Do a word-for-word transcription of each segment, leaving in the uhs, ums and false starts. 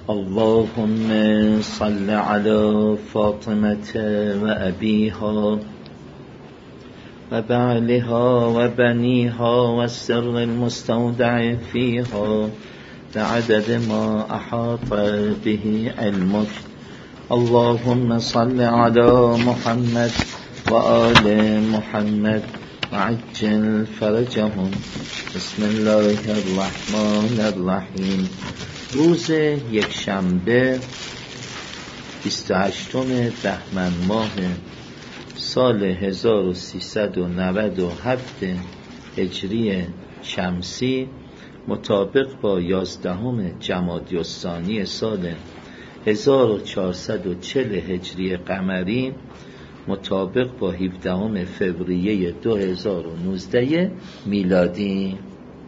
اللهم صل على فاطمة وأبيها وبعلها وبنيها والسر المستودع فيها بعدد ما أحاط به علمك. اللهم صل على محمد وآل محمد وعجل فرجهم. بسم الله الرحمن الرحیم. روز یک شنبه بیست و هشتم بهمن ماه سال هزار و سیصد و نود و هفت هجری شمسی مطابق با یازدهم جمادی الثانی سال هزار و چهارصد و چهل هجری قمری مطابق با هفدهم فوریه دو هزار و نوزده میلادی.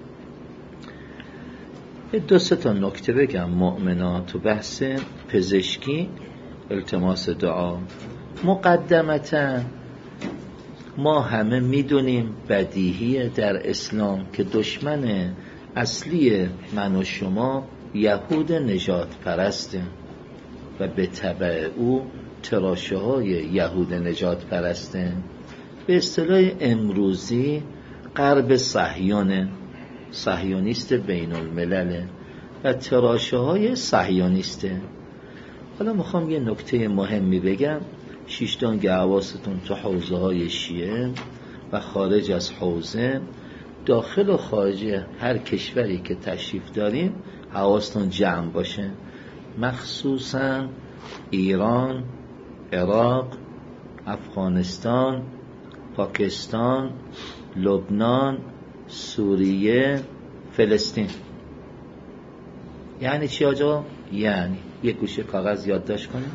دو سه تا نکته بگم مؤمنا تو بحث پزشکی. التماس دعا. مقدمتا ما همه میدونیم بدیهیه در اسلام که دشمن اصلی من و شما یهود نجات پرسته و به تبع او تراشه های یهود نجات پرسته. به اصطلاح امروزی غرب صهیونه، صهیونیست بین الملله و تراشه های صهیونیسته. حالا میخوام یه نکته مهمی بگم. شیشتان که حواستون تو حوزه های شیعه و خارج از حوزه، داخل و خارج هر کشوری که تشریف داریم حواستون جمع باشه، مخصوصا ایران، عراق، افغانستان، پاکستان، لبنان، سوریه، فلسطین. یعنی چی آجا؟ یعنی یک گوشه کاغذ یادداشت کنیم.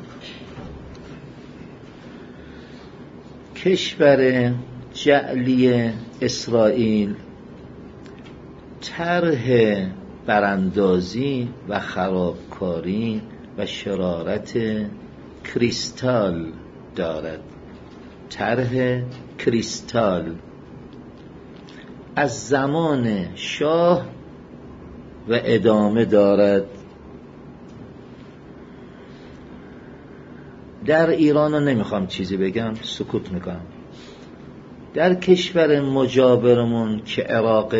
کشور جعلی اسرائیل طرح براندازی و خرابکاری و شرارت کریستال دارد. طرح کریستال از زمان شاه و ادامه دارد. در ایران رو نمیخوام چیزی بگم، سکوت میکنم. در کشور مجاورمون که عراق،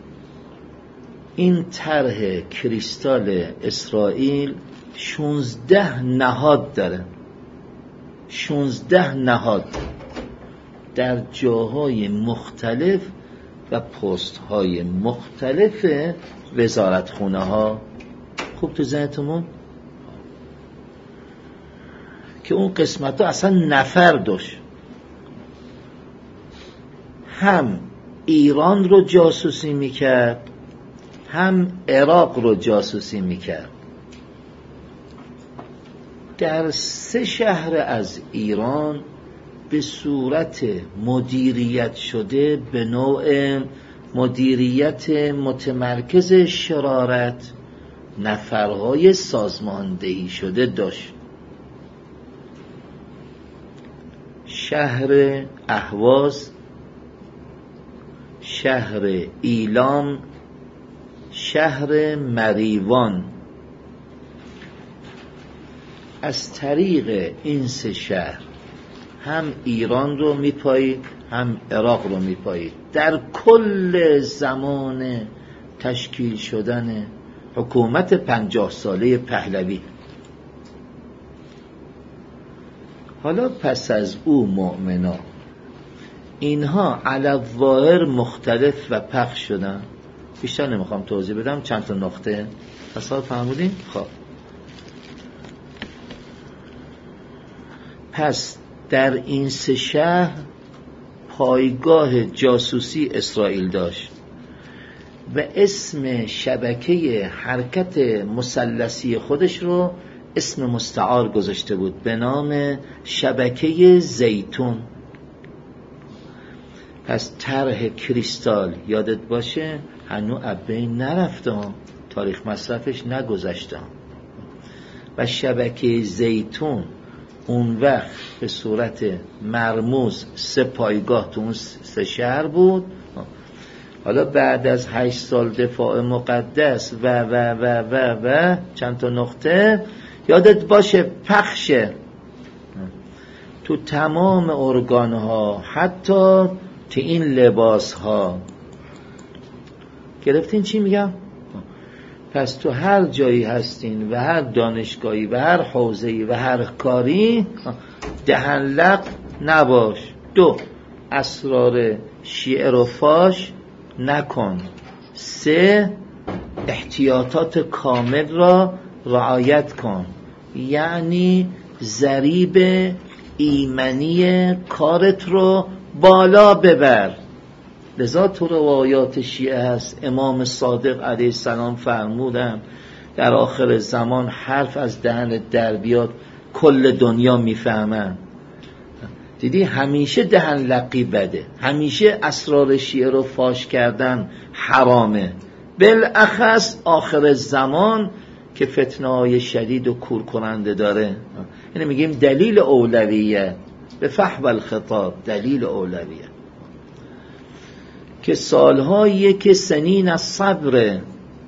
این طرح کریستال اسرائیل شونزده نهاد داره. شونزده نهاد در جاهای مختلف و پست های مختلف وزارتخونه ها. خوب تو ذهنتون که اون قسمت ها اصلا نفر داشت، هم ایران رو جاسوسی میکرد هم عراق رو جاسوسی میکرد. در سه شهر از ایران به صورت مدیریت شده، به نوع مدیریت متمرکز شرارت، نفرهای سازماندهی شده داشت. شهر اهواز، شهر ایلام، شهر مریوان. از طریق این سه شهر هم ایران رو میپایید هم عراق رو میپایید. در کل زمان تشکیل شدن حکومت پنجاه ساله پهلوی. حالا پس از او مؤمنا اینها علی الظاهر مختلف و پخش شدن. بیشتر نمیخوام توضیح بدم، چند تا نقطه تصور فرمودین. خب پس در این سه شهر پایگاه جاسوسی اسرائیل داشت و اسم شبکه حرکت مثلثی خودش رو اسم مستعار گذاشته بود به نام شبکه زیتون. پس طرح کریستال یادت باشه هنوز ابین نرفته، تاریخ مصرفش نگذشته و شبکه زیتون اون وقت به صورت مرموز سه پایگاه تو اون سه شهر بود. حالا بعد از هشت سال دفاع مقدس و و و و و چند تا نقطه یادت باشه پخشه تو تمام ارگان ها، حتی تو این لباس ها. گرفتین چی میگم؟ پس تو هر جایی هستین و هر دانشگاهی و هر حوزه‌ای و هر کاری دهن‌لق نباش. دو، اسرار شیعه رو فاش نکن. سه، احتیاطات کامل را رعایت کن، یعنی ضریب ایمنی کارت رو بالا ببر. لذا تو روایات شیعه هست امام صادق علیه السلام فرمودن در آخر زمان حرف از دهن در بیاد کل دنیا میفهمن. دیدی همیشه دهن لقی بده، همیشه اسرار شیعه رو فاش کردن حرامه، بالاخص آخر زمان که فتنه های شدید و کور کننده داره. یعنی میگیم دلیل اولویه به فحو الخطاب، دلیل اولویه که سالهایی که سنین از صبره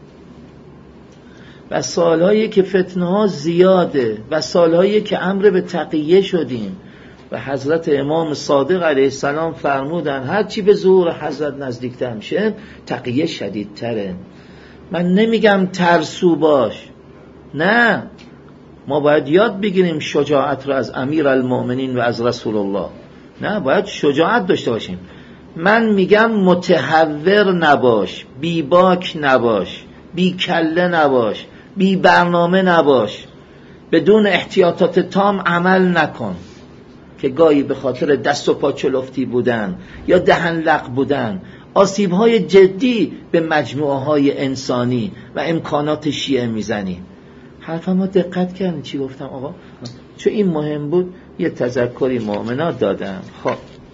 و سالهایی که فتنه ها زیاده و سالهایی که امر به تقیه شدیم و حضرت امام صادق علیه السلام فرمودن هرچی به ظهور حضرت نزدیکتر میشه تقیه شدیدتره. من نمیگم ترسو باش، نه، ما باید یاد بگیریم شجاعت رو از امیر المؤمنین و از رسول الله. نه، باید شجاعت داشته باشیم. من میگم متحور نباش، بی باک نباش، بی کله نباش، بی برنامه نباش، بدون احتیاطات تام عمل نکن که گاهی به خاطر دست و پا چلفتی بودن یا دهن لق بودن آسیب‌های جدی به مجموعه‌های انسانی و امکانات شیعه میزنی. حرفم ما دقت کردین چی گفتم آقا؟ چون این مهم بود یه تذکری مؤمنات دادم. خب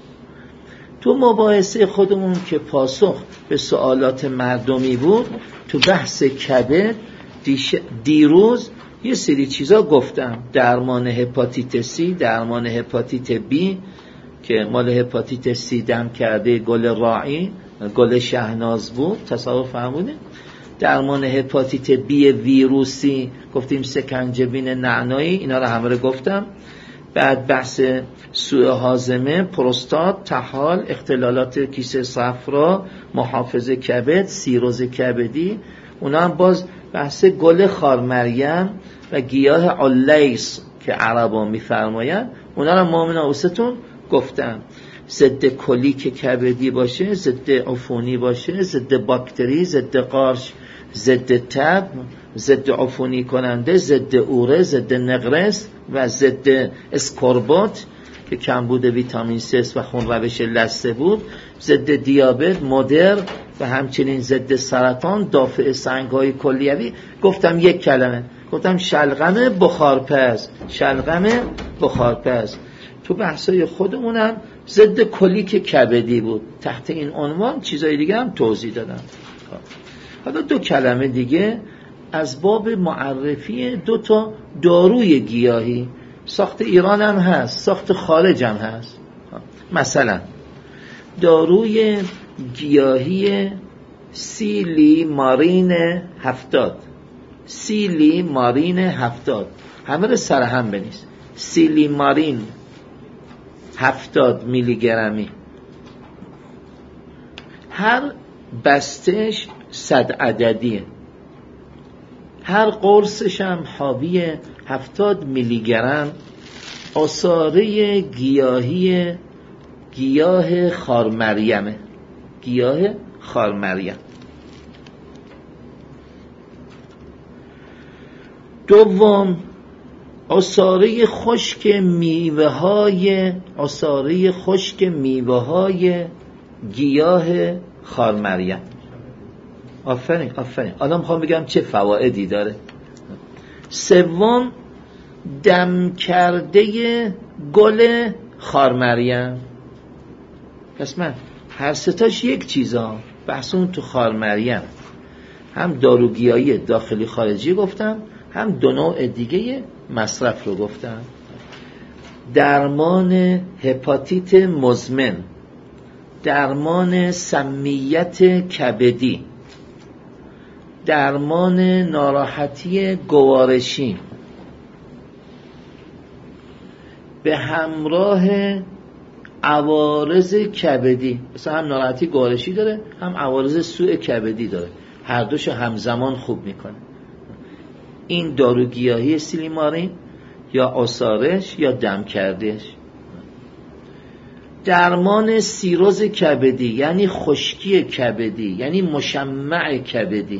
تو مباحثه خودمون که پاسخ به سوالات مردمی بود تو بحث کبد دیروز یه سری چیزا گفتم، درمان هپاتیت سی، درمان هپاتیت بی که مال هپاتیت سی دم کرده گل راعی، گل شهناز بود، تصور فرمودین. درمان هپاتیت بی ویروسی گفتیم سکنجبین نعنایی، اینا رو همه رو گفتم. بعد بحث سوء هاضمه، پروستات، طحال، اختلالات کیسه صفرا، محافظه کبد، سیروز کبدی، اونا هم باز بحث گل خار مریم و گیاه علیس که عربا میفرماین، اونا رو مومن اوستون گفتم. ضد کلیک کبدی باشه، ضد عفونی باشه، ضد باکتری، ضد قارش، ضد تب، ضد عفونی کننده، ضد اوره، ضد نقرس و ضد اسکوربوت که کمبود ویتامین سی و خون روش لثه بود، ضد دیابت مدر و همچنین ضد سرطان، دافع سنگ‌های کلیوی. گفتم یک کلمه، گفتم شلغم بخارپز، شلغم بخارپز. تو بحثای خودمونم ضد کلیک کبدی بود، تحت این عنوان چیزای دیگه هم توضیح دادم. حالا دو کلمه دیگه از باب معرفی دو تا داروی گیاهی، ساخت ایران هم هست، ساخت خارج هم هست. مثلا داروی گیاهی سیلی مارین هفتاد، سیلی مارین هفتاد، همه رو سر هم بنویس، سیلی مارین هفتاد میلی گرمی، هر بستش صد عددیه، هر قرصش هم حاوی هفتاد میلی گرم آثاره گیاهی گیاه خار مریمه، گیاه خار مریم. دوم آثاره خشک میوه های آثاره خشک میوه های گیاه خار مریم. آفرین آفرین. الان میخوام بگم چه فوایدی داره. سوم دم کرده گل خار مریم. پس من هر ستاش یک چیزا بحثون تو خار مریم، هم داروگیایی داخلی خارجی گفتم، هم دو نوع دیگه مصرف رو گفتم. درمان هپاتیت مزمن، درمان سمیت کبدی، درمان ناراحتی گوارشی به همراه عوارض کبدی، مثلا هم ناراحتی گوارشی داره هم عوارض سوء کبدی داره، هر دوشو همزمان خوب میکنه. این داروگیاهی سیلیمارین یا آسارش یا دم کردش. درمان سیروز کبدی یعنی خشکی کبدی، یعنی مشمع کبدی.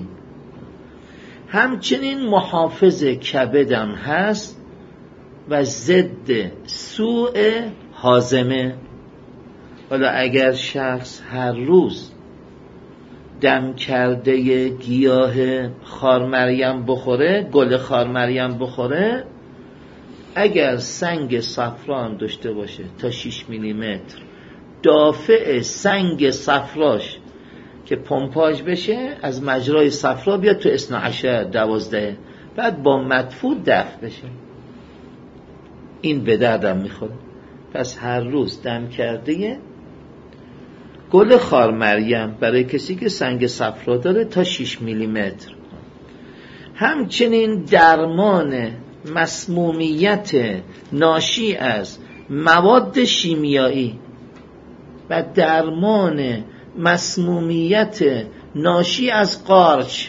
همچنین محافظ کبدم هست و ضد سوء هاضمه. حالا اگر شخص هر روز دم کرده گیاه خارمریم بخوره، گل خارمریم بخوره، اگر سنگ صفرا هم داشته باشه تا شش میلیمتر، دافع سنگ صفراش که پمپاژ بشه از مجرای صفرا بیاد تو اثنا عشر دوازده، بعد با مدفوع دفع بشه. این به دردم میخوره. پس هر روز دم کرده گل خارمریم برای کسی که سنگ صفرا داره تا شش میلیمتر. همچنین درمان مسمومیت ناشی از مواد شیمیایی و درمان مسمومیت ناشی از قارچ.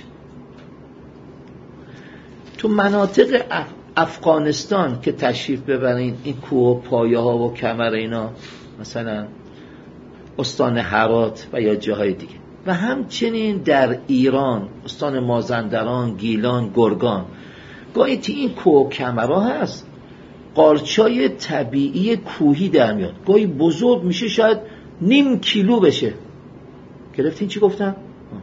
تو مناطق اف... افغانستان که تشریف ببرین، این کوه و پایه ها و کمر اینا، مثلا استان هرات و یا جاهای دیگه، و همچنین در ایران استان مازندران، گیلان، گرگان، گاهی تی این کوه و کمرها هست قارچای طبیعی کوهی در میاد، گاهی بزرگ میشه شاید نیم کیلو بشه. گرفتین چی گفتم؟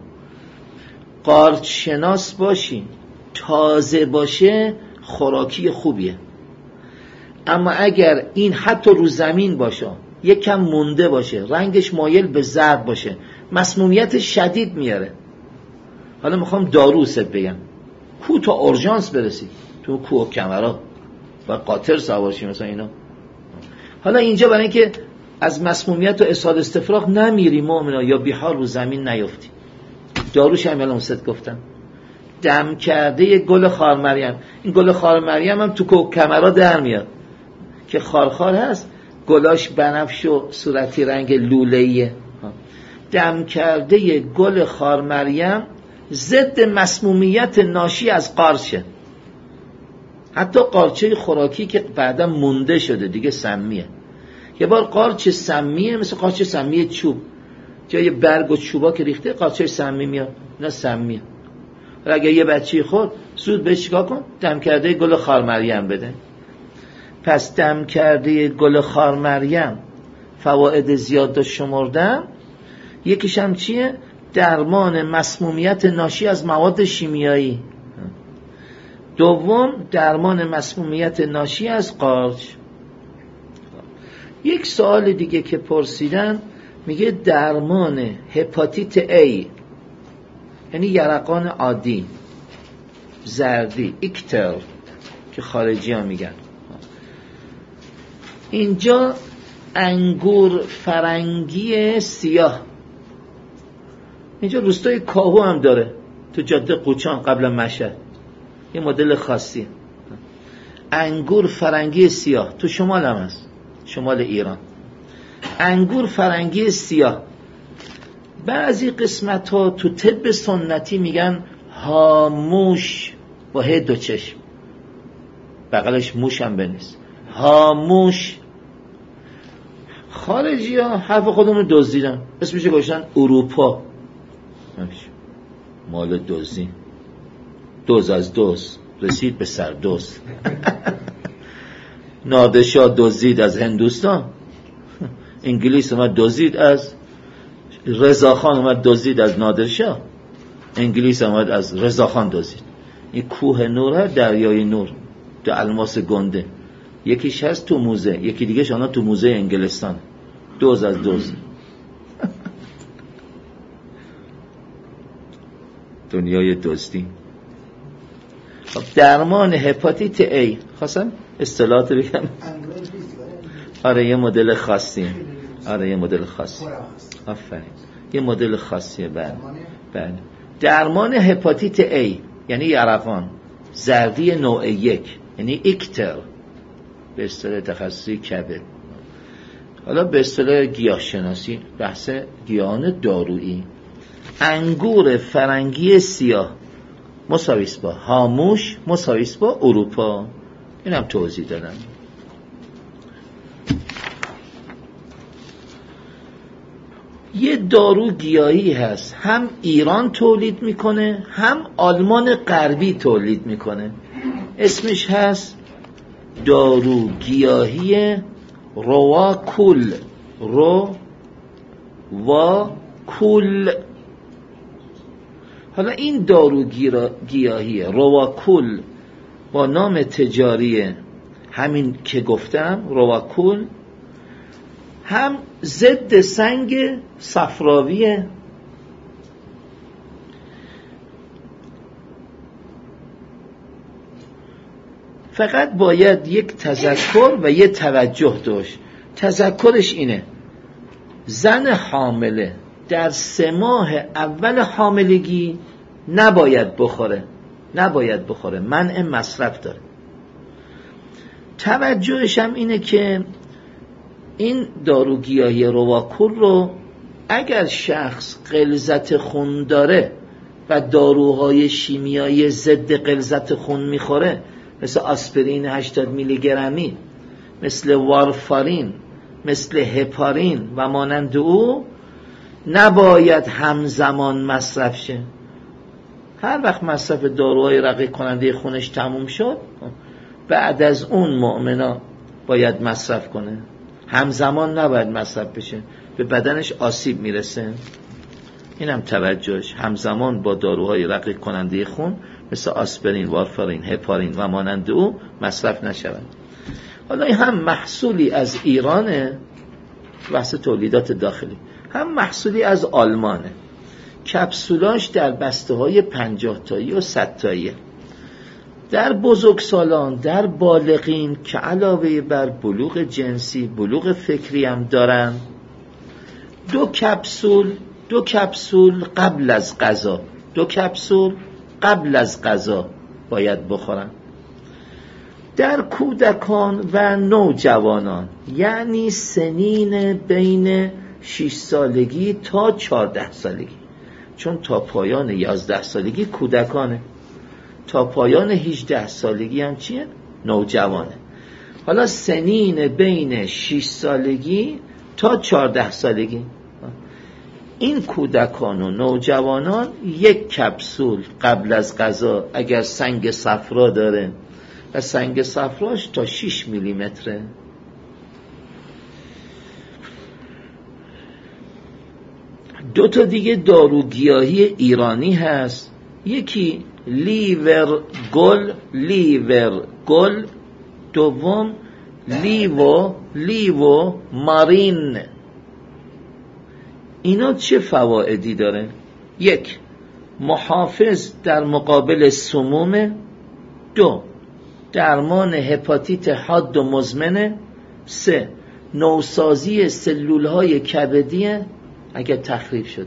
قارچ شناس باشین، تازه باشه خوراکی خوبیه. اما اگر این حتی رو زمین باشه، یکم مونده باشه، رنگش مایل به زرد باشه، مسمومیت شدید میاره. حالا میخوام دارو ست بگم، کو تا اورژانس برسی، تو کوه کمرا و قاطر سوارشی مثلا اینا. حالا اینجا برای اینکه از مسمومیت و اسهال استفراغ نمیری مؤمنا، یا بیحال رو زمین نیفتی، داروش هم الان ست گفتم. دم کرده گل خارمریم، این گل خارمریم هم تو کوه کمرا در میاد که خارخار هست، گلاش بنفش و صورتی رنگ لوله‌ایه. دم کرده گل خارمریم ضد مسمومیت ناشی از قارچه، حتی قارچه خوراکی که بعدا مونده شده دیگه سمیه. یه بار قارچ سمیه، مثل قارچ سمی چوب، جای برگ و چوبا که ریخته قارچه سمی میاد، نه سمیه. ولی اگه یه بچه خورد زود بهش چیکار کن؟ دم کرده گل خارمریم بده. پس دم کرده گل خارمریم فواید زیاد داشت شمردم. یکیش هم چیه؟ درمان مسمومیت ناشی از مواد شیمیایی. دوم درمان مسمومیت ناشی از قارچ. یک سوال دیگه که پرسیدن، میگه درمان هپاتیت A، یعنی یرقان عادی، زردی، ایکتر که خارجی ها میگن. اینجا انگور فرنگی سیاه، اینجا روستای کاهو هم داره تو جاده قوچان قبل مشهد، یه مدل خاصی. انگور فرنگی سیاه تو شمال هم هست، شمال ایران. انگور فرنگی سیاه بعضی قسمت ها تو طب سنتی میگن هاموش با ه دو چشم، بغلش موش هم بنویس، هاموش. خارجی ها حرف خودمون دزدیدن، اسمش گذاشتن اروپا، مال دزدی، دوز از دوز رسید به سر دوز. نادرشاه دزدید از هندوستان، انگلیس اومد دزدید از رضاخان، اومد دزدید از نادرشاه، انگلیس اومد از رضاخان دزدید. این کوه نور، دریای نور، دو الماس گنده، یکیش هست تو موزه، یکی دیگه شانا تو موزه انگلستان. دوز از دوز. دنیای دزدی. درمان هپاتیت A، خواستم اصطلاحات بگم. آره یه مدل خاصی. آره یه مدل خاصی. آفرین، یه مدل خاصیه. بله بله. درمان هپاتیت A یعنی یرقان، زردی نوع یک یعنی ایکتر به اصطلاح تخصصی کبد. حالا به اصطلاح گیاه شناسی، بحث گیاهان دارویی، انگور فرنگی سیاه مساویس با هاموش مساویس با اروپا. اینم توضیح دادم. یه دارو گیاهی هست هم ایران تولید میکنه هم آلمان غربی تولید میکنه، اسمش هست دارو گیاهی رواکول. رو و کول. حالا این دارو گیاهی رواکول با نام تجاری همین که گفتم رواکول هم ضد سنگ صفراویه، فقط باید یک تذکر و یک توجه داشت. تذکرش اینه زن حامله در سه ماه اول حاملگی نباید بخوره، نباید بخوره، منع مصرف داره. توجهش هم اینه که این داروگیاهی رواکول رو اگر شخص غلظت خون داره و داروهای شیمیایی ضد غلظت خون میخوره، مثل آسپرین هشتاد میلی گرمی، مثل وارفارین، مثل هپارین و مانند او، نباید همزمان مصرف شه. هر وقت مصرف داروهای رقیق کننده خونش تموم شد، بعد از اون مؤمنا باید مصرف کنه. همزمان نباید مصرف بشه، به بدنش آسیب میرسه. اینم توجهش، همزمان با داروهای رقیق کننده خون مثل آسپرین، وارفارین، هپارین و مانند او مصرف نشود. حالا این هم محصولی از ایرانه، بحث تولیدات داخلی، هم محصولی از آلمانه. کپسولاش در بسته های پنجاه تایی و صد تاییه. در بزرگسالان، در بالغین که علاوه بر بلوغ جنسی بلوغ فکری هم دارن، دو کپسول دو کپسول قبل از غذا دو کپسول قبل از غذا باید بخورن. در کودکان و نوجوانان یعنی سنین بین شش سالگی تا چهارده سالگی، چون تا پایان یازده سالگی کودکانه، تا پایان هجده سالگی هم چیه؟ نوجوانه. حالا سنین بین شش سالگی تا چهارده سالگی، این کودکان و نوجوانان یک کپسول قبل از غذا اگر سنگ صفرا داره و سنگ صفراش تا شش میلی متره. دو تا دیگه داروگیاهی ایرانی هست، یکی لیور گل لیور گل، دوم لیوو لیوو مارین. اینا چه فوائدی داره؟ یک، محافظ در مقابل سموم. دو، درمان هپاتیت حاد و مزمنه. سه، نوسازی سلولهای کبدیه اگر تخریب شده.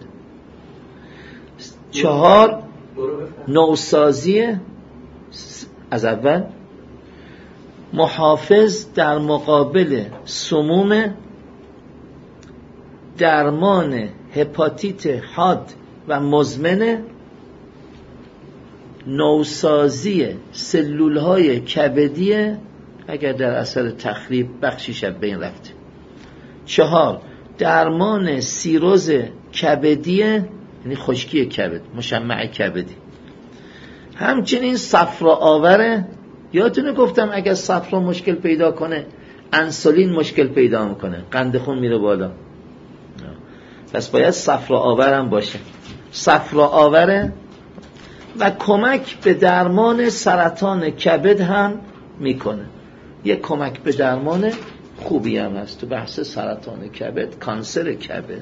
چهار، نوسازی از اول، محافظ در مقابل سموم، درمان هپاتیت حاد و مزمنه، نوسازی سلولهای کبدیه اگر در اثر تخریب بخشیش از بین رفته. چهار، درمان سیروز کبدیه یعنی خشکی کبد، مشمع کبدی. همچنین صفرا آوره. یادتونه گفتم اگر صفرا مشکل پیدا کنه انسولین مشکل پیدا میکنه، قند خون میره بالا، پس باید صفرا آورم باشه. صفرا آوره و کمک به درمان سرطان کبد هم میکنه. یک کمک به درمان خوبی هم هست تو بحث سرطان کبد، کانسر کبد.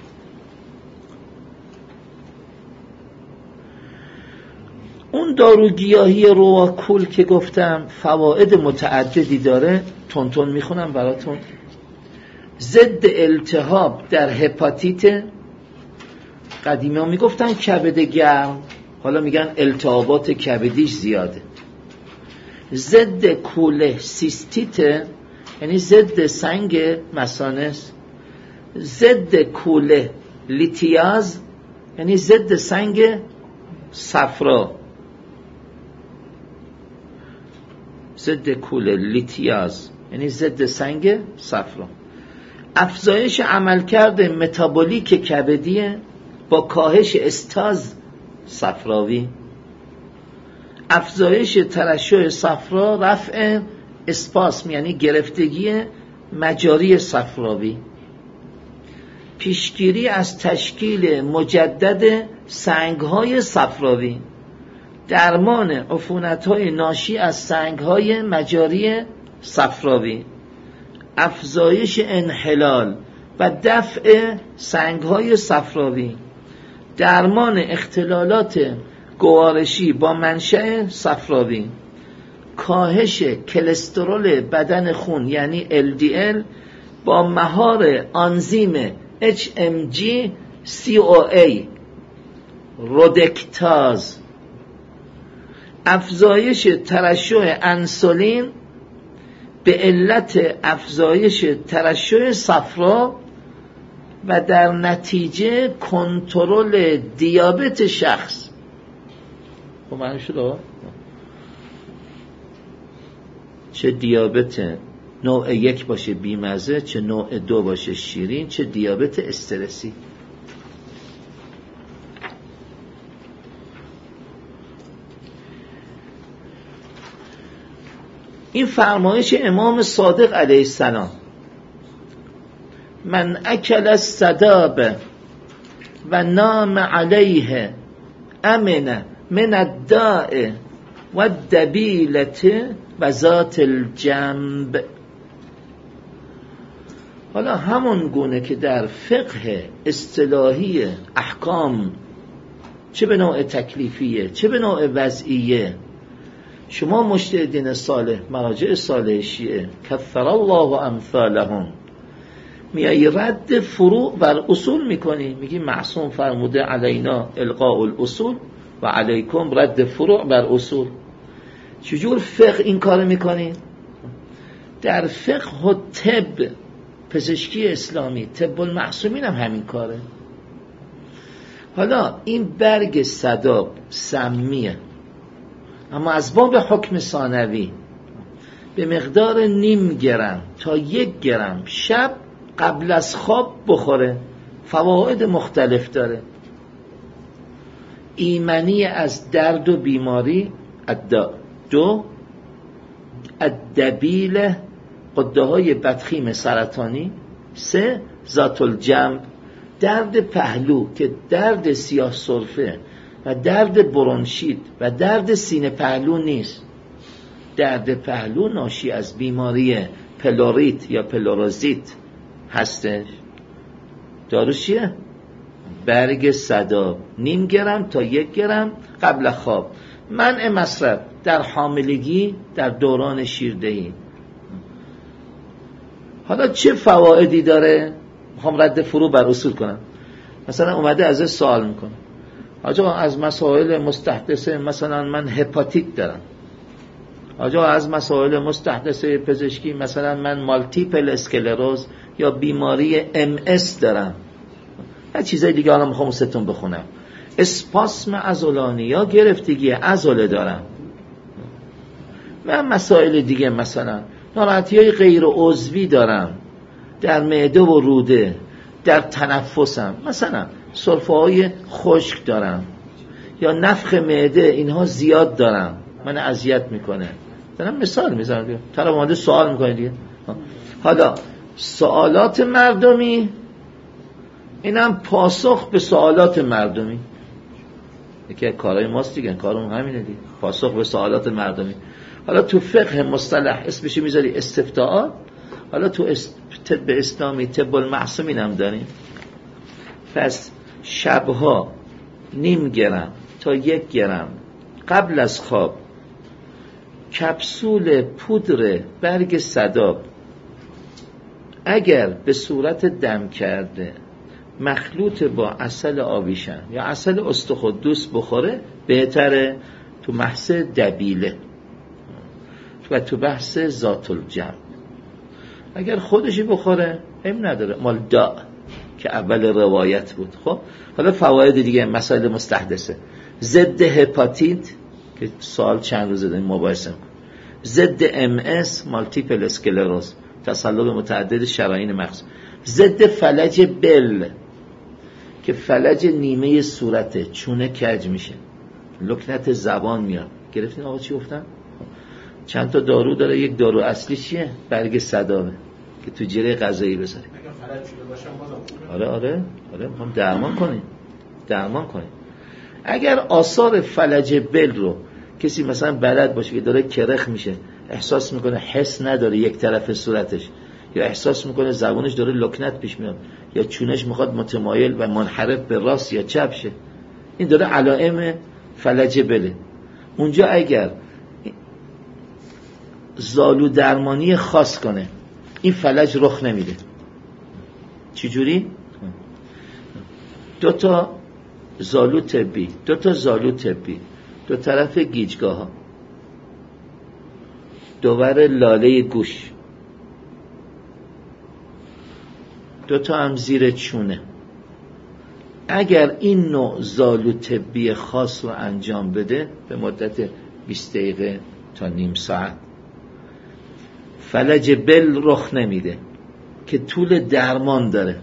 اون داروگیاهی رواکول که گفتم فواید متعددی داره، تون تون میخونم براتون. ضد التهاب در هپاتیت. قدیمی ها میگفتن کبد گرم، حالا میگن التهابات کبدیش زیاده. ضد کوله سیستیت، یعنی ضد سنگ مثانه. ضد کوله لیتیاز، یعنی ضد سنگ صفرا. ضد کوله لیتیاز یعنی ضد سنگ صفرا. افزایش عملکرد متابولیک کبدیه با کاهش استاز صفراوی. افزایش ترشح صفرا، رفع اسپاسم یعنی گرفتگی مجاری صفراوی. پیشگیری از تشکیل مجدد سنگ‌های صفراوی. درمان عفونت‌های ناشی از سنگ‌های مجاری صفراوی. افزایش انحلال و دفع سنگ‌های صفراوی. درمان اختلالات گوارشی با منشأ صفراوی. کاهش کلسترول بدن خون یعنی ال دی ال با مهار آنزیم اچ ام جی سی او ای رودکتاز. افزایش ترشح انسولین به علت افزایش ترشح صفرا و در نتیجه کنترل دیابت شخص. خب معنی شده چه دیابت نوع یک باشه بیمزه، چه نوع دو باشه شیرین، چه دیابت استرسی. این فرمایش امام صادق علیه السلام: من اکل الصداب و نام علیه امن من الداء و الدبیلت و ذات الجنب. حالا همون گونه که در فقه اصطلاحی احکام، چه به نوع تکلیفیه چه به نوع وضعیه، شما مجتهدین صالح، مراجع صالح شیعه کثر الله امثالهم، میای رد فروع بر اصول میکنی، میگی معصوم فرموده علینا القاء الاصول و علیکم رد فروع بر اصول. چجور فقه این کار میکنی؟ در فقه و طب، پزشکی اسلامی، طب المعصومین هم همین کاره. حالا این برگ صداب سمیه، اما از باب حکم ثانوی به مقدار نیم گرم تا یک گرم شب قبل از خواب بخوره، فواید مختلف داره. ایمنی از درد و بیماری الداء. دو، الدبیل، غده های بدخیم سرطانی. سه، ذات الجنب، درد پهلو که درد سیاه سرفه و درد برونشیت و درد سینه پهلو نیست. درد پهلو ناشی از بیماری پلوریت یا پلوروزیت هستش. داروش چیه؟ برگ صداب، نیم گرم تا یک گرم قبل خواب. منع مصرف در حاملگی، در دوران شیردهی. حالا چه فوایدی داره؟ میخوام رد فرو بر اصول کنم. مثلا اومده ازش سوال میکنه: آجا از مسائل مستحدثه، مثلا من هپاتیت دارم. آجا از مسائل مستحدثه پزشکی، مثلا من مالتیپل اسکلروز یا بیماری ام اس دارم. هر چیزای دیگه الان میخوام ستون بخونم. اسپاسم عضلانی یا گرفتگی عضله دارم. و مسائل دیگه، مثلا ناراحتی‌های غیر عضوی دارم در معده و روده، در تنفسم، مثلا سرفه‌های خشک دارم یا نفخ معده، اینها زیاد دارم، من اذیت میکنه. دارم مثال میزنم دیگه. طرف اومده سوال میکنه دیگه. حالا سوالات مردمی، اینم پاسخ به سوالات مردمی. یکی از کارهای ماست دیگه، کارمون همینه دیگه، پاسخ به سوالات مردمی. حالا تو فقه مصطلح اسمش میذاری استفتاءات. حالا تو طب اسلامی طب المعصومین هم داریم. پس شبها نیم گرم تا یک گرم قبل از خواب کپسول پودر برگ صداب اگر به صورت دم کرده مخلوط با عسل آویشن یا عسل استخدوس بخوره بهتره، تو بحث دبیله و تو بحث ذات الجنب. اگر خودشی بخوره هم نداره، مال دا که اول روایت بود. خب حالا فواید دیگه، مسائل مستحدثه، ضد هپاتیت که سوال چند روز داریم مباحثه می‌کنیم، ضد ام اس مالتیپل اسکلروز، تصلب متعدد شرايين مغز، ضد فلج بل که فلج نیمه صورته، چونه کج میشه، لکنت زبان میاد. گرفتین آقا چی گفتم؟ چند تا دارو داره، یک دارو اصلی چیه؟ برگ صدابه که تو جیره غذایی بذاریم. آره آره آره میخوام درمان کنیم درمان کنیم. اگر آثار فلج بل رو کسی مثلا بلد باشه که داره کرخ میشه، احساس میکنه حس نداره یک طرف صورتش، یا احساس میکنه زبانش داره لکنت پیش میاد، یا چونش میخواد متمایل و منحرف به راست یا چپ شه، این داره علائم فلج بله. اونجا اگر زالو درمانی خاص کنه این فلج رخ نمیده. چجوری؟ دو تا زالو طبی، دو تا زالو طبی دو طرف گیجگاه ها، دوباره لاله گوش، دو تا هم زیر چونه. اگر این نوع زالو طبی خاص رو انجام بده به مدت بیست دقیقه تا نیم ساعت، فلج بل رخ نمیده که طول درمان داره.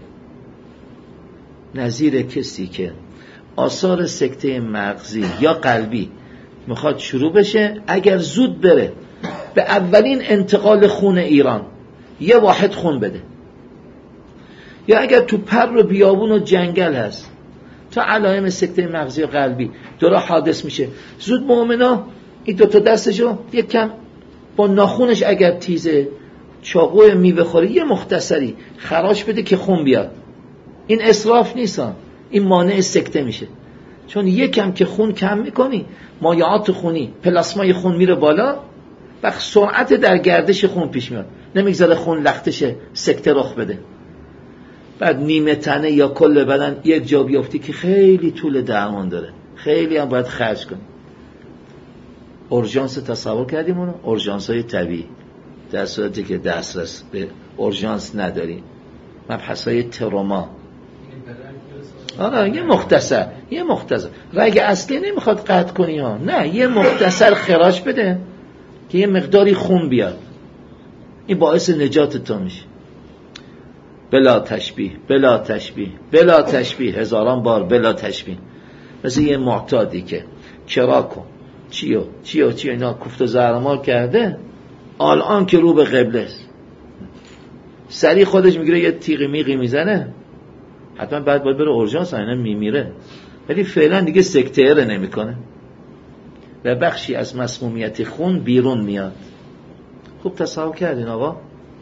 نظیر کسی که آثار سکته مغزی یا قلبی میخواد شروع بشه، اگر زود بره به اولین انتقال خون ایران یه واحد خون بده، یا اگر تو پر و بیابون و جنگل هست تا علائم سکته مغزی و قلبی داره حادث میشه، زود مؤمنا این دوتا دستشو یک کم با ناخونش اگر تیزه چاقوی میوه خوری یه مختصری خراش بده که خون بیاد. این اسراف نیستن، این مانع سکته میشه. چون یکم که خون کم میکنی مایعات خونی، پلاسمای خون میره بالا و سرعت در گردش خون پیش میاد، نمیگذاره خون لختش سکته رخ بده. بعد نیمه تنه یا کل بدن یک جا بیافتی که خیلی طول درمان داره، خیلی هم باید خرج کنی. اورژانس تصور کردیم اونو، اورژانس های طبیعی، در صورتی که دسترس به اورژانس نداریم، مبحث های تروما. آره یه مختصر یه مختصر رگ اصلی نمیخواد قطع کنی ها، نه یه مختصر خراش بده که یه مقداری خون بیاد، این باعث نجات تو میشه. بلا تشبیه بلا تشبیه بلا تشبیه، هزاران بار بلا تشبیه. مثل یه معتادی که چراکو چیو چیو چیو اینا کوفت و زهرمار کرده، الان که رو به قبله است سریع خودش میگیره یه تیغی میغی میزنه، حتما بعد باید بره اورژانس، اینا میمیره، ولی فعلا دیگه سکته نمیکنه و بخشی از مسمومیت خون بیرون میاد. خوب تصور کردین آقا؟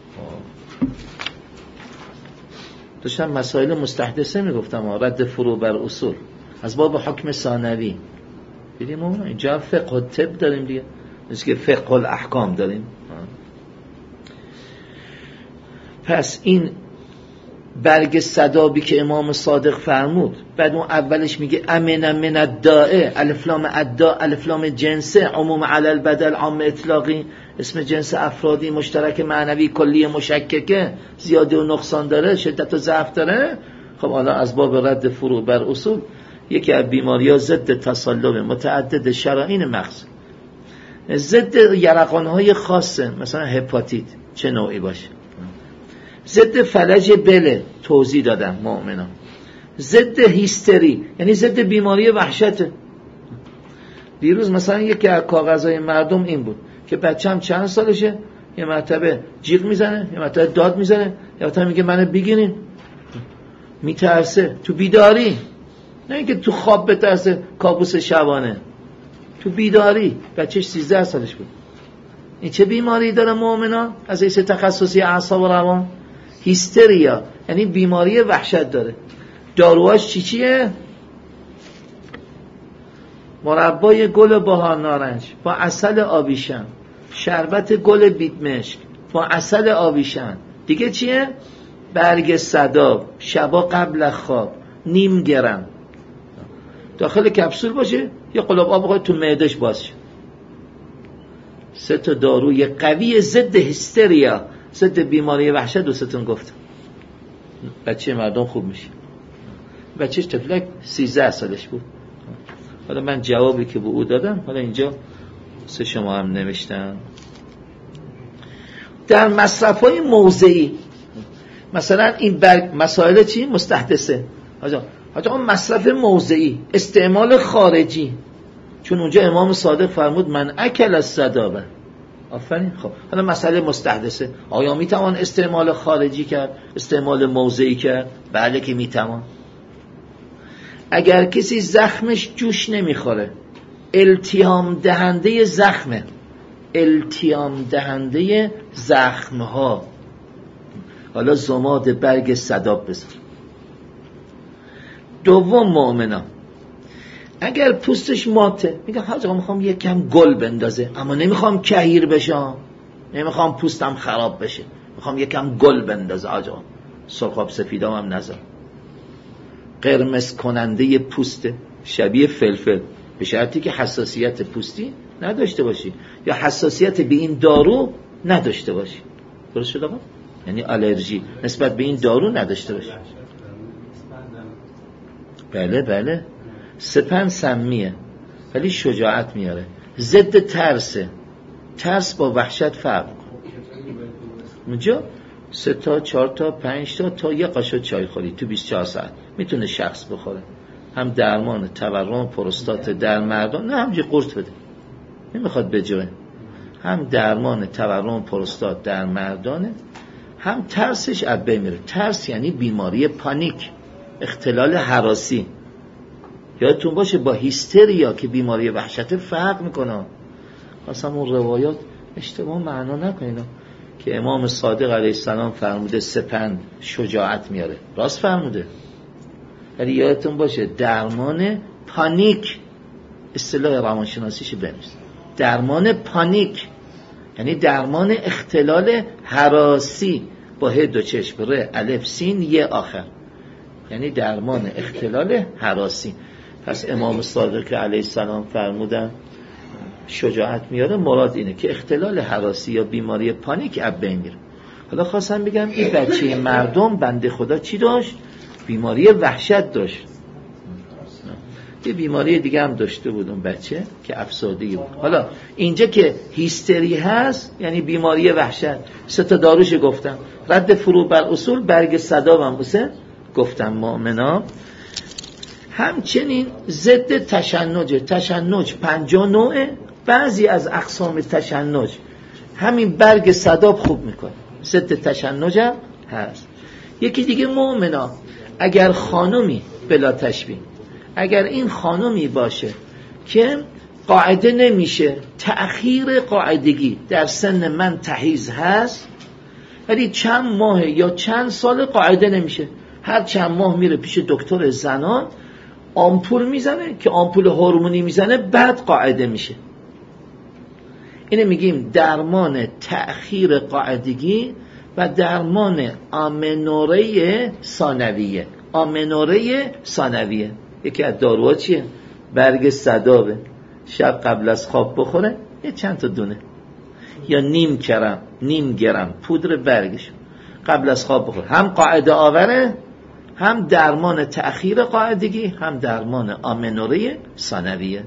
داشتم مسائل مستحدثه میگفتم، رد فرو بر اصول از باب حکم ثانوی. دیدیم اون اینجا فقه و طب داریم دیگه، مثل که فقه الاحکام داریم. پس این برگ صدابی که امام صادق فرمود، بعد اون اولش میگه امن من الداء، الف لام الداء الف لام جنسه، عموم علی البدل عام اطلاقی، اسم جنس افرادی مشترک معنوی کلی مشککه، زیاده و نقصان داره، شدت و ضعف داره. خب حالا از باب رد فروع بر اصول، یکی از بیماری‌ها ضد تصلب متعدد شرايين مغز، ضد یرقان‌های خاصه، مثلا هپاتیت چه نوعی باشه، ضد فلج بله توضیح دادم مؤمنان، ضد هیستری یعنی ضد بیماری وحشت. دیروز مثلا یکی از کاغذهای مردم این بود که بچه‌م چند سالشه، یه مرتبه جیغ میزنه، یه مرتبه داد میزنه، یه مرتبه میگه منو بگیرین، میترسه تو بیداری، نه اینکه تو خواب بترسه کابوس شبانه، تو بیداری. بچهش سیزده سالش بود. این چه بیماری داره مؤمنان؟ از حیث تخصصی اعصاب و روان، هیستریا یعنی بیماری وحشت داره. داروهاش چی چیه؟ مربای گل بهار نارنج با عسل آویشن، شربت گل بیت مشک با عسل آویشن، دیگه چیه؟ برگ صداب شبا قبل خواب نیم گرم داخل کپسول باشه، یا قلاب آب بخواد تو معدهش باشه. سه تا داروی قوی ضد هیستریا، ضد بیماری وحشت دوستون گفتم. بچه مردم خوب میشه. بچهش تفلک سیزده سالش بود. حالا من جوابی که به او دادم حالا اینجا سه شما هم نوشتم. در مصرف‌های موضعی مثلا این برگ مسائل چی؟ مستحدثه. حاجا حاجا اون مصرف موضعی، استعمال خارجی، چون اونجا امام صادق فرمود من اکل از صدابه. آفرین. خب حالا مسئله مستحدثه، آیا میتوان استعمال خارجی کرد، استعمال موضعی کرد؟ بله که میتوان. اگر کسی زخمش جوش نمیخوره، التیام دهنده زخمه، التیام دهنده زخمها، حالا ضماد برگ صداب بذار. دوم مؤمنا، اگر پوستش ماته، میگه حاجا میخوام یک کم گل بندازه اما نمیخوام کهیر بشم، نمیخوام پوستم خراب بشه، میخوام یک کم گل بندازه، حاجا سرخاب سفیدام هم نذار. قرمز کننده پوسته، شبیه فلفل، به شرطی که حساسیت پوستی نداشته باشی یا حساسیت به این دارو نداشته باشی. درست شد آقا؟ یعنی آلرژی نسبت به این دارو نداشته باشی. بله بله. سپن سمیه ولی شجاعت میاره، ضد ترسه. ترس با وحشت فرق اونجا سه تا چهار تا پنج تا تا یه قاشق چای خوری تو بیست و چهار ساعت میتونه شخص بخوره. هم درمان تورم پروستات در مردان، نه همجی قرص بده نمیخواد بجوه، هم درمان تورم پروستات در مردانه، هم ترسش از بین میره. ترس یعنی بیماری پانیک، اختلال هراسی. یادتون باشه با هیستریا که بیماری وحشت فرق میکنه. اصلا اون روایات اشتباه معنا نکنین که امام صادق علیه السلام فرموده سپند شجاعت میاره، راست فرموده، ولی یادتون باشه درمان پانیک، اصطلاح روانشناسیش بنویس، درمان پانیک یعنی درمان اختلال هراسی با ه دو چشم ر الف سین ی آخر، یعنی درمان اختلال هراسی. پس امام صادق علیه السلام فرمودن شجاعت میاره، مراد اینه که اختلال هراسی یا بیماری پانیک از بین میره. حالا خواستم بگم این بچه مردم بنده خدا چی داشت؟ بیماری وحشت داشت. یه بیماری دیگه هم داشته بود اون بچه که افسردگی بود. حالا اینجا که هیستری هست یعنی بیماری وحشت، سه تا داروش گفتم، رد فرو بر اصول، برگ صداب هم بسه گفتم مؤمنا. همچنین ضد تشنج، تشنج پنجاه نوعه، بعضی از اقسام تشنج همین برگ صداب خوب میکنه، ضد تشنج هم هست. یکی دیگه مؤمنا، اگر خانمی بلا تشبیه، اگر این خانمی باشه که قاعده نمیشه، تأخیر قاعدگی در سن من تحیض هست ولی چند ماه یا چند سال قاعده نمیشه، هر چند ماه میره پیش دکتر زنان آمپول میزنه که آمپول هورمونی میزنه بعد قاعده میشه، اینه میگیم درمان تأخیر قاعدگی و درمان آمنوره ثانویه. آمنوره ثانویه یکی از داروها چیه؟ برگ صدابه، شب قبل از خواب بخوره یه چند تا دونه یا نیم گرم نیم گرم پودر برگش قبل از خواب بخوره، هم قاعده آوره، هم درمان تأخیر قاعدگی، هم درمان آمنوره ثانویه.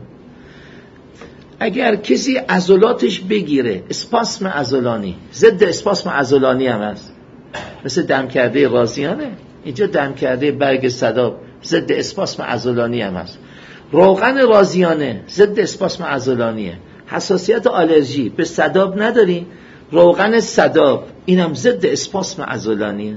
اگر کسی عضلاتش بگیره، اسپاسم عضلانی، ضد اسپاسم عضلانی هم هست، مثل دم کرده رازیانه، اینجا دم کرده برگ صداب ضد اسپاسم عضلانی هم هست. روغن رازیانه ضد اسپاسم عضلانیه. حساسیت آلرژی به صداب نداری، روغن صداب اینم ضد اسپاسم عضلانیه.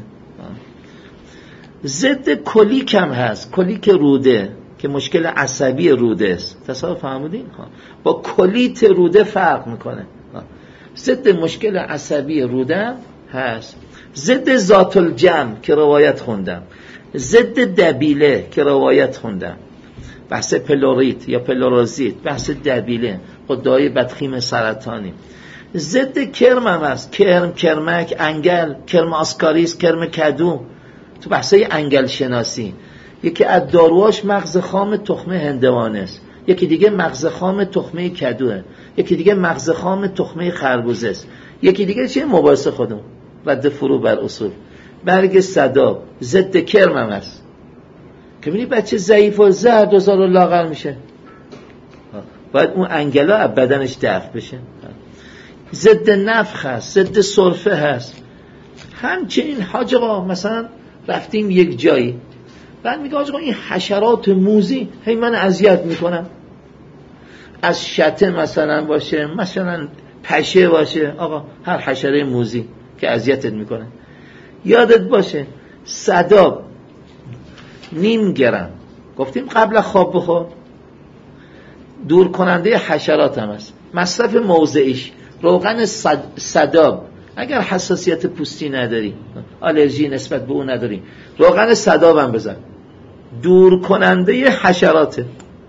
ضد کلیک هم هست، کلیک روده که مشکل عصبی روده است، تصور فهمیدین؟ با کلیت روده فرق میکنه. ضد مشکل عصبی روده هست. ضد ذات الجم که روایت خوندم، ضد دبیله که روایت خوندم، بحث پلوریت یا پلوروزیت، بحث دبیله، خدای بدخیم سرطانی، ضد کرم هم هست، کرم، کرمک، انگل، کرم آسکاریس، کرم کدو. تو بحثای انگل شناسی یکی از داروهاش مغز خام تخمه هندوانه است، یکی دیگه مغز خام تخمه کدوه، یکی دیگه مغز خام تخمه خربوزه است، یکی دیگه چیه؟ مباحثه خودمون رد فرو بر اصول. برگ صدا ضد کرم هم هست که ببینی بچه ضعیف و زرد و زار و لاغر میشه، باید اون انگلا از بدنش دفع بشه. ضد نفخ هست، ضد سرفه هست. همچنین حاج آقا مثلا رفتیم یک جایی، بعد میگه حاج آقا این حشرات موذی هی من اذیت میکنم، از شته مثلا باشه، مثلا پشه باشه، آقا هر حشره موذی که اذیتت میکنه. یادت باشه صدا نیم گرم گفتیم قبل خواب بخور، دور کننده حشرات هم است. مصرف موضعیش روغن صداب، اگر حساسیت پوستی نداری، آلرژی نسبت به اون نداری، روغن صداب هم بزن، دور کننده حشراته.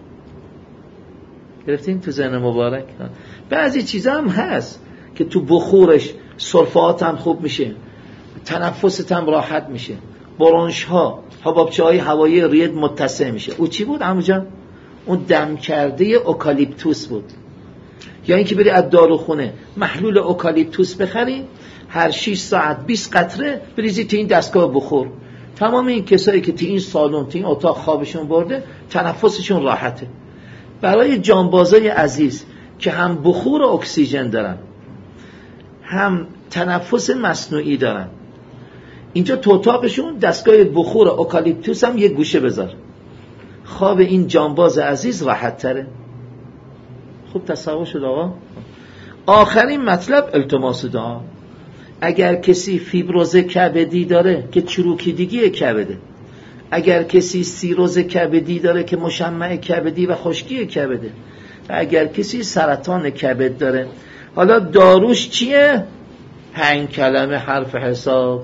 گرفتین تو ذهن مبارک. بعضی چیزا هم هست که تو بخورش سرفات هم خوب میشه، تنفست هم راحت میشه، برونش ها، حبابچه های هوایی ریت متسع میشه. او چی بود عمو جان؟ اون دم کرده اوکالیپتوس بود. یا اینکه بری از داروخونه محلول اوکالیپتوس بخری، هر شش ساعت بیست قطره بریزی تو این دستگاه بخور. تمام این کسایی که تو این سالن تو این اتاق خوابشون برده تنفسشون راحته. برای جانبازای عزیز که هم بخور اکسیژن دارن هم تنفس مصنوعی دارن، اینجا تو اتاقشون دستگاه بخور اوکالیپتوس هم یک گوشه بذار، خواب این جانباز عزیز راحت تره. خوب تصور شد آقا. آخرین مطلب التماس دعا. اگر کسی فیبروز کبدی داره که چروکیدگی کبده، اگر کسی سیروز کبدی داره که مشمع کبدی و خشکی کبده، و اگر کسی سرطان کبد داره، حالا داروش چیه؟ پنج کلمه حرف حساب.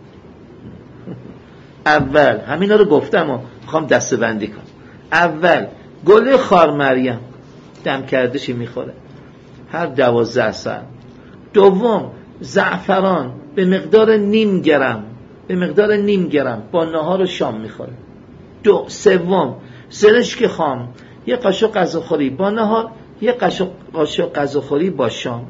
اول همینا رو گفتم و میخوام دسته بندی کنم. اول گل خار مریم دم کردشی میخوره هر دوازده ساعت. دوم زعفران به مقدار نیم گرم، به مقدار نیم گرم با نهار و شام میخوره. دو سوم زرشک خام یه قاشق غذاخوری با نهار، یه قاشق غذاخوری با شام.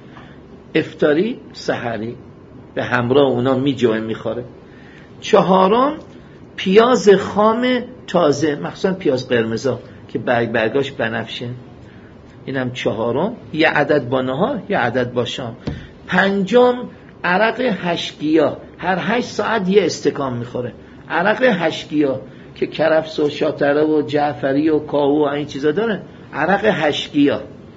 افطاری سحری به همراه اونا میجوه میخوره. چهارم پیاز خام تازه، مخصوصا پیاز قرمزا که برگ برگاش بنفشه، اینم چهارم، یه عدد با نهار یه عدد با شام. پنجم عرق هشتگیا، هر هشت ساعت یه استکان میخوره. عرق هشتگیا که کرفس و شاتره و جعفری و کاهو و این چیزا داره، عرق هشتگیا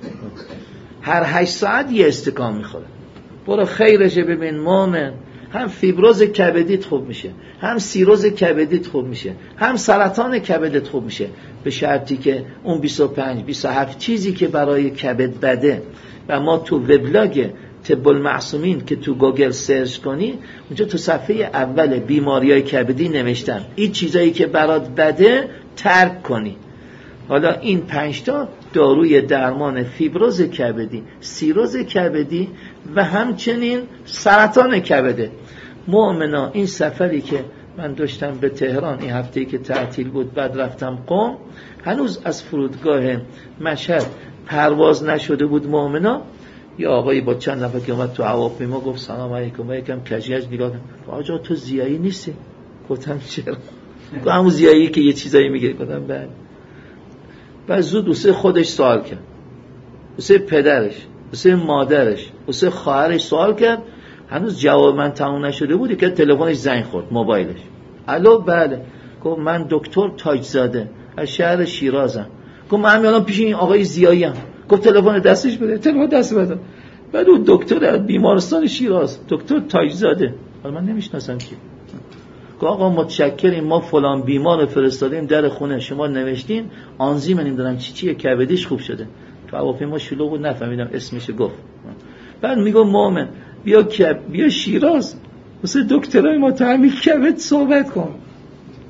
هر هشت ساعت یه استکان میخوره. برو خیرشه. ببین مومن، هم فیبروز کبدیت خوب میشه، هم سیروز کبدیت خوب میشه، هم سرطان کبدت خوب میشه، به شرطی که اون بیست و پنج بیست و هفت چیزی که برای کبد بده و ما تو وبلاگ طب المعصومین که تو گوگل سرچ کنی اونجا تو صفحه اول بیماریای کبدی نوشتم این چیزایی که برات بده ترک کنی. حالا این پنج تا داروی درمان فیبروز کبدی، سیروز کبدی و همچنین سرطان کبده. مؤمنا این سفری که من داشتم به تهران این هفته‌ای که تعطیل بود، بعد رفتم قم، هنوز از فرودگاه مشهد پرواز نشده بود. مؤمنا یا آقایی با چند نفر که اومد تو هواپیما گفت سلام علیکم، یکم کجیج نگاه کردم، آقا تو زیایی نیستی؟ گفتم چرا؟ گفت همون زیایی که یه چیزایی میگه. گفتم بله. بعد زود واسه خودش سوال کرد، واسه پدرش، واسه مادرش، واسه خواهرش سوال کرد. هنوز جواب من تموم نشده بود که تلفنش زنگ خورد، موبایلش. الو بله. گفت من دکتر تاجزاده از شهر شیرازم. گفت من الان پیش این آقای زیایی ام. گفت تلفن دستش بده. تلفن دست بده. بعد اون دکتر از بیمارستان شیراز، دکتر تاجزاده، حالا من نمیشناسم کی. گفت آقا متشکریم، ما فلان بیمار فرستادیم در خونه شما، نوشتین آنزیم نمیدونم چی چیه کبدیش خوب شده. تو هواپیما شلوغ بود نفهمیدم اسمش. گفت بعد میگم مومن بیا کب بیا شیراز واسه دکترای متهمی کبد صحبت کن.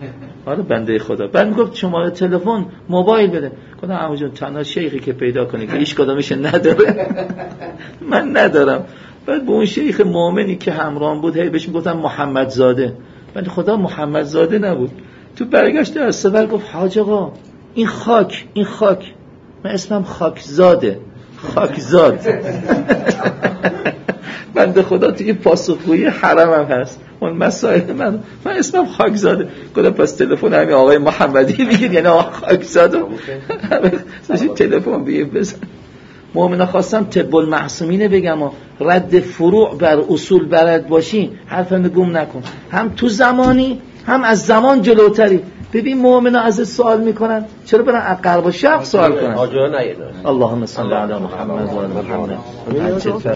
آره بنده خدا. بعد میگفت شماره تلفن موبایل بده. گفتم عمو جون تنها شیخی که پیدا کنه که هیچ کدومش نداره من ندارم. بعد به اون شیخ مؤمنی که همراهم بود هی بهش میگفتم محمد زاده، ولی خدا محمد زاده نبود. تو برگشت از سفر گفت حاج آقا این خاک این خاک من اسمم خاکزاده خاکزاد بنده خدا توی پاسخگویی حرمم هست اون مسائل من من اسمم خاکزاده. گفتم پس تلفن همین آقای محمدی میگید یعنی آقا خاکزاده تلفن بگیر بزن. مؤمنا خواستم طب المعصومین بگم و رد فروع بر اصول بلد باشی، حرفم گم نکن، هم تو زمانی هم از زمان جلوتری. ببین مؤمنا از سوال میکنن چرا برن عقل و شق سوال کنن؟ اللهم صل علی محمد و علی محمد.